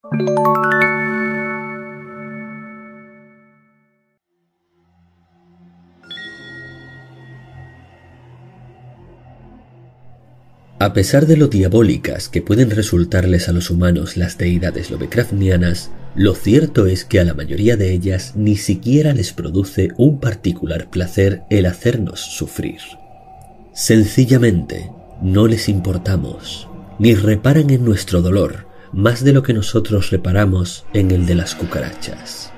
A pesar de lo diabólicas que pueden resultarles a los humanos las deidades lovecraftianas, lo cierto es que a la mayoría de ellas ni siquiera les produce un particular placer el hacernos sufrir. Sencillamente, no les importamos, ni reparan en nuestro dolor más de lo que nosotros reparamos en el de las cucarachas.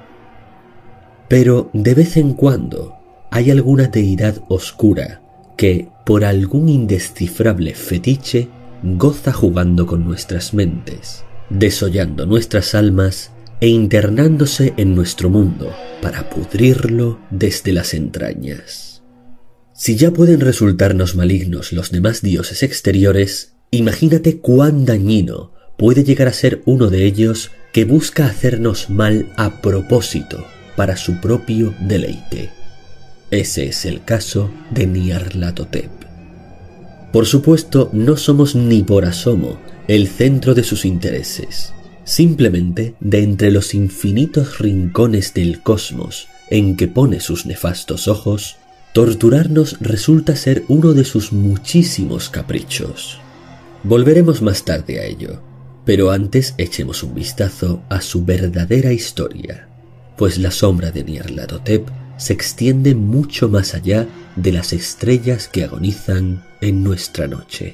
Pero de vez en cuando hay alguna deidad oscura que, por algún indescifrable fetiche, goza jugando con nuestras mentes, desollando nuestras almas e internándose en nuestro mundo para pudrirlo desde las entrañas. Si ya pueden resultarnos malignos los demás dioses exteriores, imagínate cuán dañino puede llegar a ser uno de ellos que busca hacernos mal a propósito para su propio deleite. Ese es el caso de Nyarlathotep. Por supuesto, no somos ni por asomo el centro de sus intereses. Simplemente, de entre los infinitos rincones del cosmos en que pone sus nefastos ojos, torturarnos resulta ser uno de sus muchísimos caprichos. Volveremos más tarde a ello, pero antes echemos un vistazo a su verdadera historia, pues la sombra de Nyarlathotep se extiende mucho más allá de las estrellas que agonizan en nuestra noche.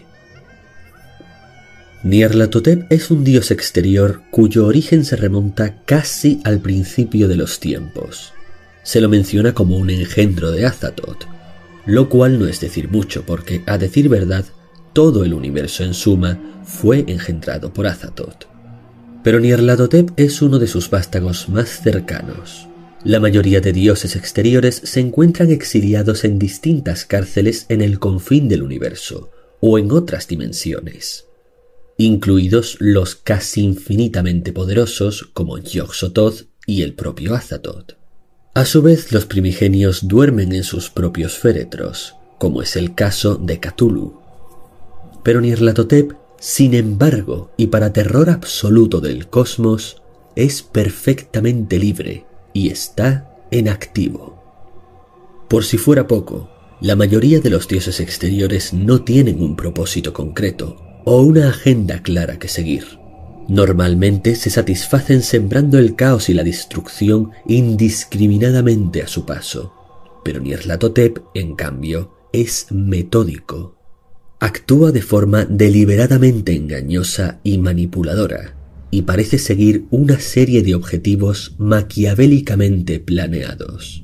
Nyarlathotep es un dios exterior cuyo origen se remonta casi al principio de los tiempos. Se lo menciona como un engendro de Azathoth, lo cual no es decir mucho porque, a decir verdad, todo el universo en suma fue engendrado por Azathoth. Pero Nyarlathotep es uno de sus vástagos más cercanos. La mayoría de dioses exteriores se encuentran exiliados en distintas cárceles en el confín del universo o en otras dimensiones, incluidos los casi infinitamente poderosos como Yog-Sothoth y el propio Azathoth. A su vez, los primigenios duermen en sus propios féretros, como es el caso de Cthulhu. Pero Nyarlathotep, sin embargo, y para terror absoluto del cosmos, es perfectamente libre y está en activo. Por si fuera poco, la mayoría de los dioses exteriores no tienen un propósito concreto o una agenda clara que seguir. Normalmente se satisfacen sembrando el caos y la destrucción indiscriminadamente a su paso, pero Nyarlathotep, en cambio, es metódico. Actúa de forma deliberadamente engañosa y manipuladora, y parece seguir una serie de objetivos maquiavélicamente planeados.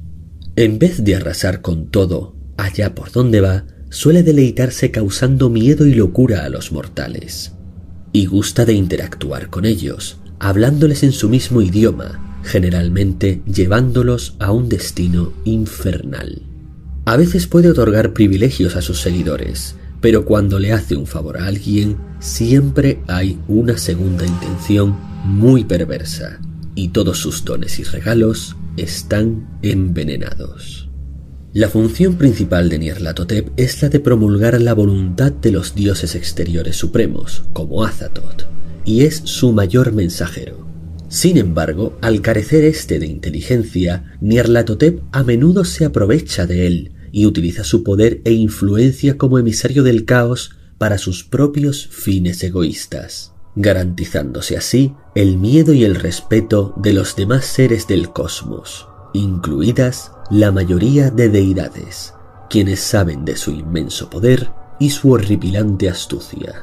En vez de arrasar con todo allá por donde va, suele deleitarse causando miedo y locura a los mortales, y gusta de interactuar con ellos, hablándoles en su mismo idioma, generalmente llevándolos a un destino infernal. A veces puede otorgar privilegios a sus seguidores, pero cuando le hace un favor a alguien, siempre hay una segunda intención muy perversa, y todos sus dones y regalos están envenenados. La función principal de Nyarlathotep es la de promulgar la voluntad de los dioses exteriores supremos, como Azathoth, y es su mayor mensajero. Sin embargo, al carecer este de inteligencia, Nyarlathotep a menudo se aprovecha de él y utiliza su poder e influencia como emisario del caos para sus propios fines egoístas, garantizándose así el miedo y el respeto de los demás seres del cosmos, incluidas la mayoría de deidades, quienes saben de su inmenso poder y su horripilante astucia.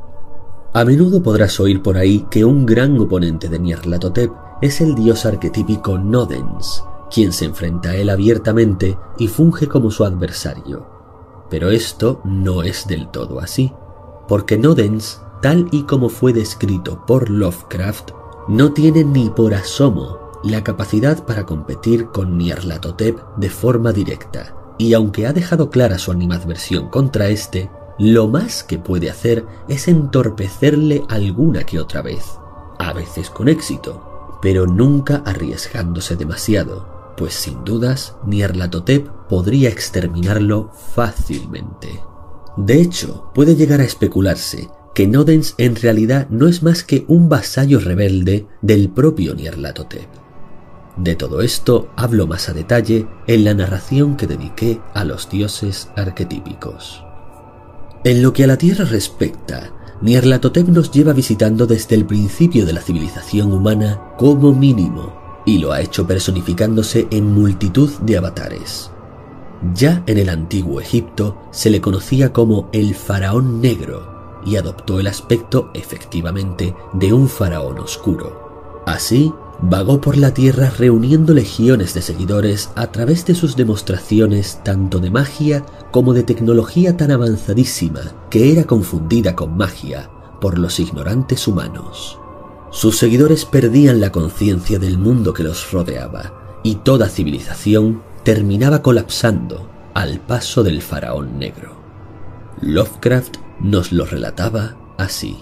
A menudo podrás oír por ahí que un gran oponente de Nyarlathotep es el dios arquetípico Nodens, quien se enfrenta a él abiertamente y funge como su adversario. Pero esto no es del todo así, porque Nodens, tal y como fue descrito por Lovecraft, no tiene ni por asomo la capacidad para competir con Nyarlathotep de forma directa, y aunque ha dejado clara su animadversión contra este, lo más que puede hacer es entorpecerle alguna que otra vez, a veces con éxito, pero nunca arriesgándose demasiado, pues sin dudas Nyarlathotep podría exterminarlo fácilmente. De hecho, puede llegar a especularse que Nodens en realidad no es más que un vasallo rebelde del propio Nyarlathotep. De todo esto hablo más a detalle en la narración que dediqué a los dioses arquetípicos. En lo que a la Tierra respecta, Nyarlathotep nos lleva visitando desde el principio de la civilización humana como mínimo, y lo ha hecho personificándose en multitud de avatares. Ya en el antiguo Egipto se le conocía como el faraón negro y adoptó el aspecto efectivamente de un faraón oscuro. Así, vagó por la tierra reuniendo legiones de seguidores a través de sus demostraciones tanto de magia como de tecnología tan avanzadísima que era confundida con magia por los ignorantes humanos. Sus seguidores perdían la conciencia del mundo que los rodeaba y toda civilización terminaba colapsando al paso del faraón negro. Lovecraft nos lo relataba así.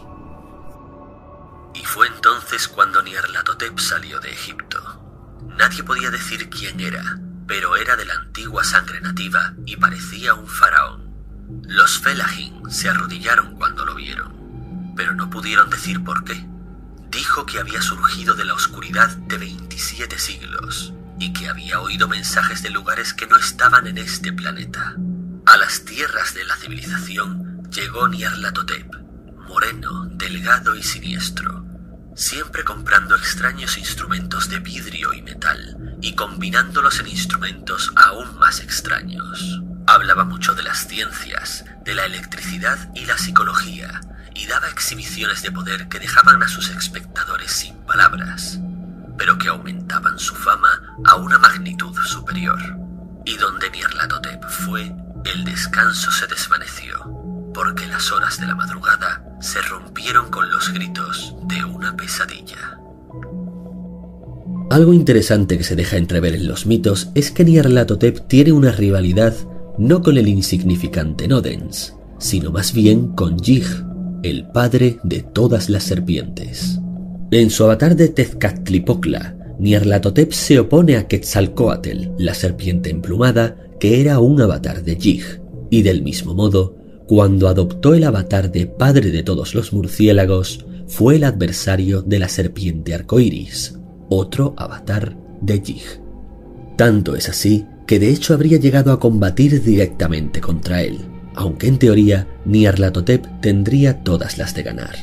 Y fue entonces cuando Nyarlathotep salió de Egipto. Nadie podía decir quién era, pero era de la antigua sangre nativa y parecía un faraón. Los Fellaheen se arrodillaron cuando lo vieron, pero no pudieron decir por qué. Dijo que había surgido de la oscuridad de 27 siglos y que había oído mensajes de lugares que no estaban en este planeta. A las tierras de la civilización llegó Nyarlathotep, moreno, delgado y siniestro, siempre comprando extraños instrumentos de vidrio y metal y combinándolos en instrumentos aún más extraños. Hablaba mucho de las ciencias, de la electricidad y la psicología, y daba exhibiciones de poder que dejaban a sus espectadores sin palabras, pero que aumentaban su fama a una magnitud superior. Y donde Nyarlathotep fue, el descanso se desvaneció, porque las horas de la madrugada se rompieron con los gritos de una pesadilla. Algo interesante que se deja entrever en los mitos es que Nyarlathotep tiene una rivalidad no con el insignificante Nodens, sino más bien con Yig, el padre de todas las serpientes. En su avatar de Tezcatlipoca, Nyarlathotep se opone a Quetzalcóatl, la serpiente emplumada, que era un avatar de Yig, y del mismo modo, cuando adoptó el avatar de padre de todos los murciélagos, fue el adversario de la serpiente arcoíris, otro avatar de Yig. Tanto es así que de hecho habría llegado a combatir directamente contra él, aunque en teoría Nyarlathotep tendría todas las de ganar.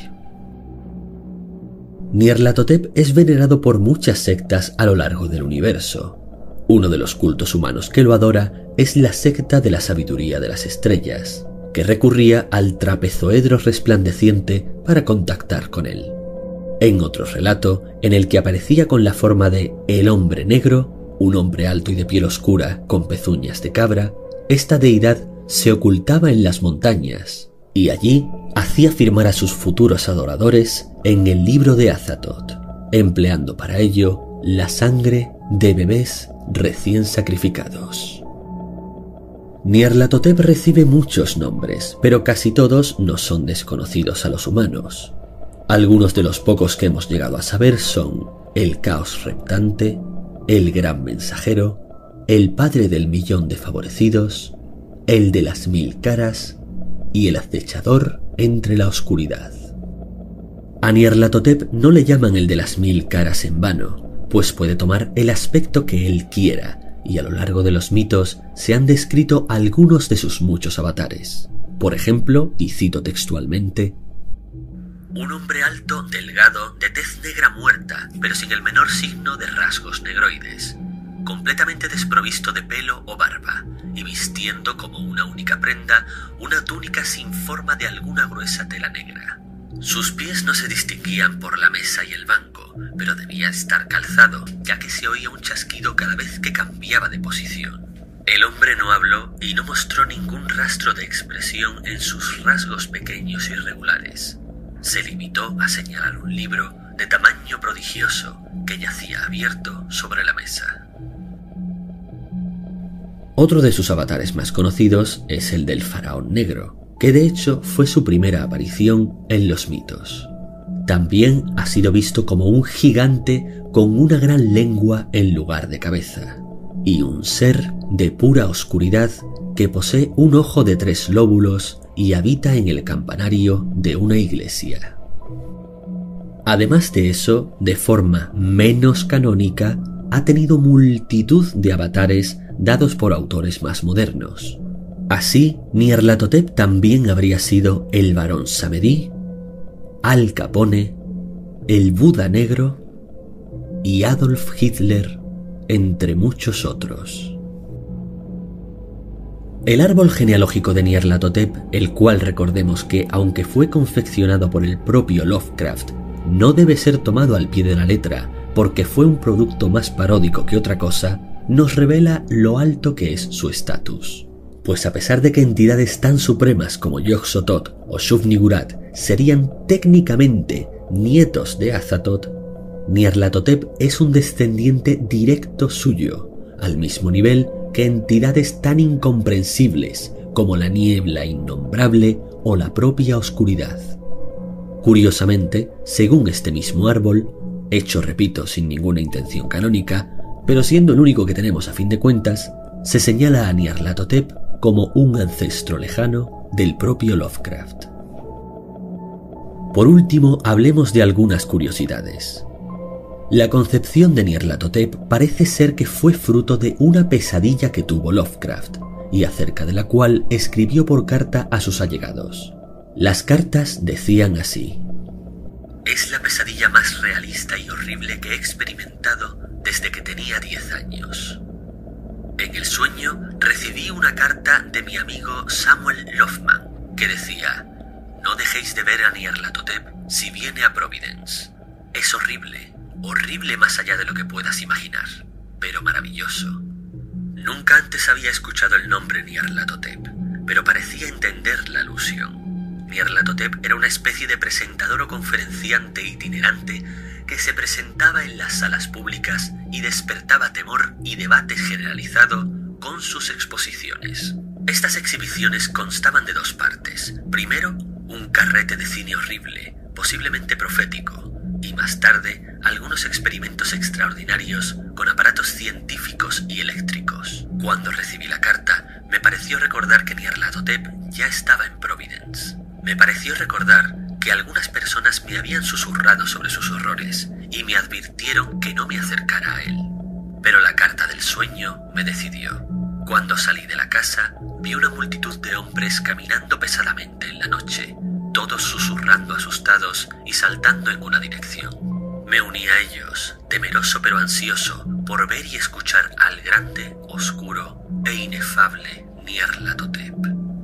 Nyarlathotep es venerado por muchas sectas a lo largo del universo. Uno de los cultos humanos que lo adora es la secta de la sabiduría de las estrellas, que recurría al trapezoedro resplandeciente para contactar con él. En otro relato, en el que aparecía con la forma de el hombre negro, un hombre alto y de piel oscura con pezuñas de cabra, esta deidad se ocultaba en las montañas y allí hacía firmar a sus futuros adoradores en el libro de Azathoth, empleando para ello la sangre de bebés recién sacrificados. Nyarlathotep recibe muchos nombres, pero casi todos no son desconocidos a los humanos. Algunos de los pocos que hemos llegado a saber son el Caos Reptante, el Gran Mensajero, el Padre del Millón de Favorecidos, el de las 1000 caras y el Acechador entre la oscuridad. A Nyarlathotep no le llaman el de las 1000 caras en vano, pues puede tomar el aspecto que él quiera, y a lo largo de los mitos se han descrito algunos de sus muchos avatares. Por ejemplo, y cito textualmente: un hombre alto, delgado, de tez negra muerta, pero sin el menor signo de rasgos negroides, completamente desprovisto de pelo o barba, y vistiendo como una única prenda una túnica sin forma de alguna gruesa tela negra. Sus pies no se distinguían por la mesa y el banco, pero debía estar calzado, ya que se oía un chasquido cada vez que cambiaba de posición. El hombre no habló y no mostró ningún rastro de expresión en sus rasgos pequeños y regulares. Se limitó a señalar un libro de tamaño prodigioso que yacía abierto sobre la mesa. Otro de sus avatares más conocidos es el del faraón negro, que de hecho fue su primera aparición en los mitos. También ha sido visto como un gigante con una gran lengua en lugar de cabeza, y un ser de pura oscuridad que posee un ojo de 3 lóbulos y habita en el campanario de una iglesia. Además de eso, de forma menos canónica, ha tenido multitud de avatares dados por autores más modernos. Así, Nyarlathotep también habría sido el Barón Samedi, Al Capone, el Buda Negro y Adolf Hitler, entre muchos otros. El árbol genealógico de Nyarlathotep, el cual recordemos que, aunque fue confeccionado por el propio Lovecraft, no debe ser tomado al pie de la letra, porque fue un producto más paródico que otra cosa, nos revela lo alto que es su estatus. Pues a pesar de que entidades tan supremas como Yog-Sothoth o Shub-Niggurath serían técnicamente nietos de Azathoth, Nyarlathotep es un descendiente directo suyo, al mismo nivel que entidades tan incomprensibles como la niebla innombrable o la propia oscuridad. Curiosamente, según este mismo árbol, hecho repito sin ninguna intención canónica, pero siendo el único que tenemos a fin de cuentas, se señala a Nyarlathotep como un ancestro lejano del propio Lovecraft. Por último, hablemos de algunas curiosidades. La concepción de Nyarlathotep parece ser que fue fruto de una pesadilla que tuvo Lovecraft, y acerca de la cual escribió por carta a sus allegados. Las cartas decían así: «Es la pesadilla más realista y horrible que he experimentado desde que tenía 10 años. En el sueño recibí una carta de mi amigo Samuel Lofman que decía: no dejéis de ver a Nyarlathotep si viene a Providence. Es horrible, horrible más allá de lo que puedas imaginar, pero maravilloso. Nunca antes había escuchado el nombre Nyarlathotep, pero parecía entender la alusión. Nyarlathotep era una especie de presentador o conferenciante itinerante que se presentaba en las salas públicas y despertaba temor y debate generalizado con sus exposiciones. Estas exhibiciones constaban de dos partes. Primero, un carrete de cine horrible, posiblemente profético, y más tarde, algunos experimentos extraordinarios con aparatos científicos y eléctricos. Cuando recibí la carta, me pareció recordar que Nyarlathotep ya estaba en Providence. Me pareció recordar que algunas personas me habían susurrado sobre sus horrores y me advirtieron que no me acercara a él. Pero la carta del sueño me decidió. Cuando salí de la casa, vi una multitud de hombres caminando pesadamente en la noche, todos susurrando asustados y saltando en una dirección. Me uní a ellos, temeroso pero ansioso por ver y escuchar al grande, oscuro e inefable Nyarlathotep.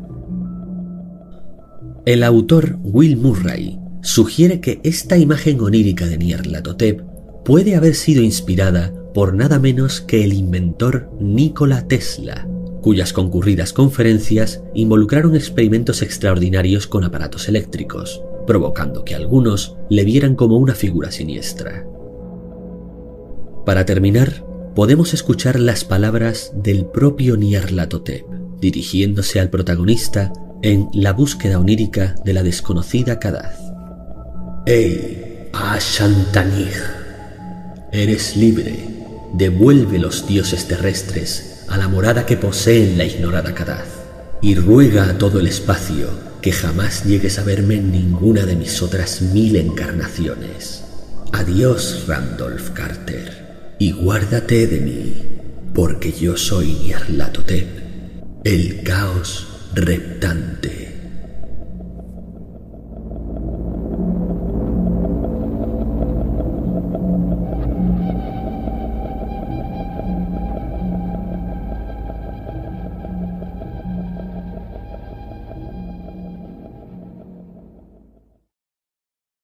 El autor Will Murray sugiere que esta imagen onírica de Nyarlathotep puede haber sido inspirada por nada menos que el inventor Nikola Tesla, cuyas concurridas conferencias involucraron experimentos extraordinarios con aparatos eléctricos, provocando que algunos le vieran como una figura siniestra. Para terminar, podemos escuchar las palabras del propio Nyarlathotep, dirigiéndose al protagonista en La búsqueda onírica de la desconocida Kadath. «Ey, Ashantanij, eres libre. Devuelve los dioses terrestres a la morada que poseen la ignorada Kadath, y ruega a todo el espacio que jamás llegues a verme en ninguna de mis otras 1000 encarnaciones. Adiós, Randolph Carter, y guárdate de mí, porque yo soy Nyarlathotep, el caos reptante».